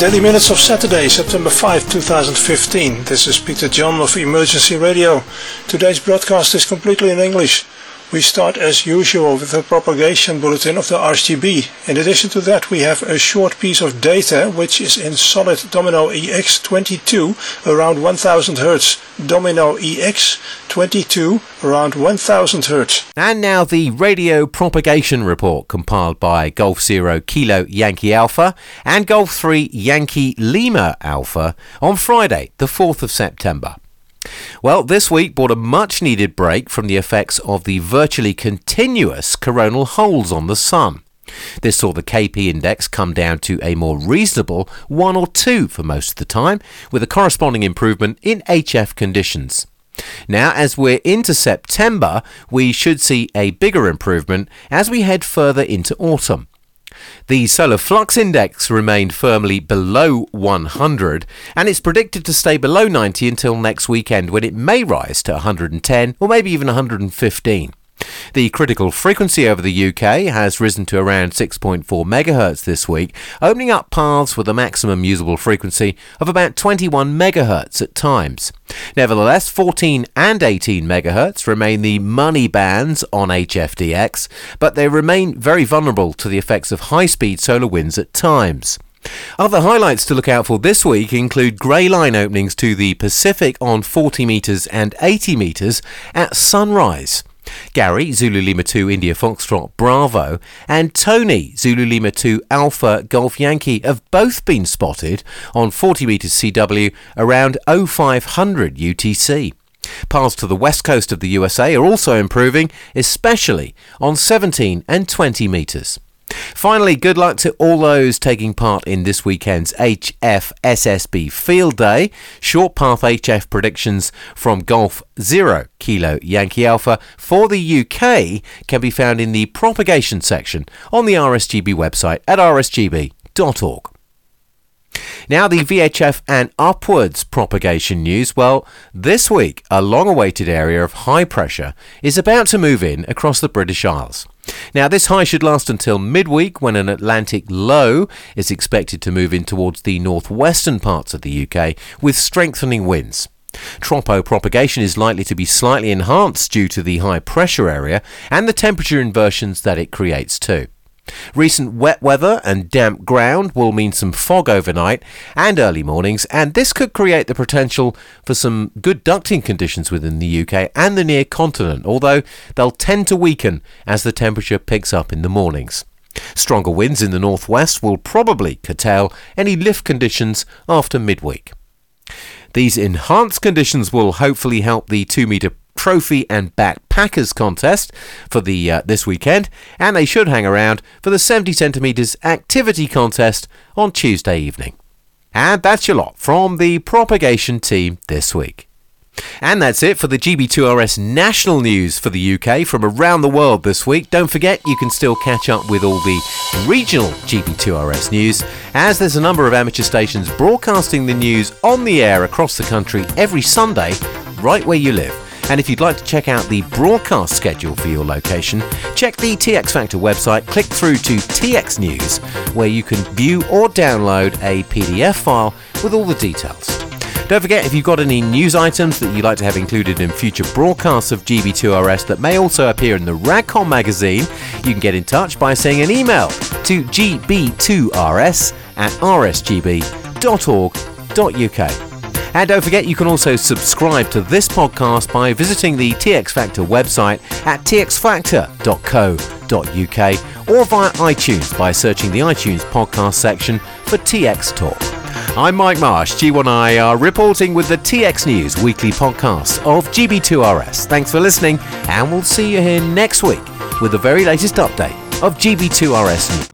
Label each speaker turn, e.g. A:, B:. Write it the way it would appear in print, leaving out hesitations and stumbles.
A: Daily Minutes of Saturday, September 5, 2015. This is Peter John of Emergency Radio. Today's broadcast is completely in English. We start as usual with the propagation bulletin of the RSGB. In addition to that, we have a short piece of data which is in solid Domino EX22 around 1000 Hz. Domino EX22 around 1000 Hz.
B: And now the radio propagation report compiled by Golf 0 Kilo Yankee Alpha and Golf 3 Yankee Lima Alpha on Friday, the 4th of September. Well, this week brought a much-needed break from the effects of the virtually continuous coronal holes on the Sun. This saw the KP index come down to a more reasonable 1 or 2 for most of the time, with a corresponding improvement in HF conditions. Now, as we're into September, we should see a bigger improvement as we head further into autumn. The solar flux index remained firmly below 100, and it's predicted to stay below 90 until next weekend, when it may rise to 110 or maybe even 115. The critical frequency over the UK has risen to around 6.4 MHz this week, opening up paths with a maximum usable frequency of about 21 MHz at times. Nevertheless, 14 and 18 MHz remain the money bands on HFDX, but they remain very vulnerable to the effects of high-speed solar winds at times. Other highlights to look out for this week include grey line openings to the Pacific on 40 metres and 80 metres at sunrise. Gary, Zulu Lima 2 India Foxtrot Bravo, and Tony, Zulu Lima 2 Alpha Golf Yankee have both been spotted on 40 metres CW around 0500 UTC. Paths to the west coast of the USA are also improving, especially on 17 and 20 metres. Finally, good luck to all those taking part in this weekend's HF SSB Field Day. Short path HF predictions from Golf 0 Kilo Yankee Alpha for the UK can be found in the propagation section on the RSGB website at rsgb.org. Now the VHF and upwards propagation news. Well, this week a long-awaited area of high pressure is about to move in across the British Isles. Now this high should last until midweek, when an Atlantic low is expected to move in towards the northwestern parts of the UK with strengthening winds. Tropo propagation is likely to be slightly enhanced due to the high pressure area and the temperature inversions that it creates too. Recent wet weather and damp ground will mean some fog overnight and early mornings, and this could create the potential for some good ducting conditions within the UK and the near continent, although they'll tend to weaken as the temperature picks up in the mornings. Stronger winds in the northwest will probably curtail any lift conditions after midweek. These enhanced conditions will hopefully help the 2-metre Trophy and Backpackers contest for this weekend, and they should hang around for the 70 centimetres activity contest on Tuesday evening. And that's your lot from the propagation team this week. And that's it for the GB2RS national news for the UK from around the world this week. Don't forget, you can still catch up with all the regional GB2RS news, as there's a number of amateur stations broadcasting the news on the air across the country every Sunday, right where you live. And if you'd like to check out the broadcast schedule for your location, check the TX Factor website, click through to TX News, where you can view or download a PDF file with all the details. Don't forget, if you've got any news items that you'd like to have included in future broadcasts of GB2RS that may also appear in the Ragcom magazine, you can get in touch by sending an email to gb2rs@rsgb.org.uk. And don't forget, you can also subscribe to this podcast by visiting the TX Factor website at txfactor.co.uk or via iTunes by searching the iTunes podcast section for TX Talk. I'm Mike Marsh, G1IR, reporting with the TX News weekly podcast of GB2RS. Thanks for listening, and we'll see you here next week with the very latest update of GB2RS News.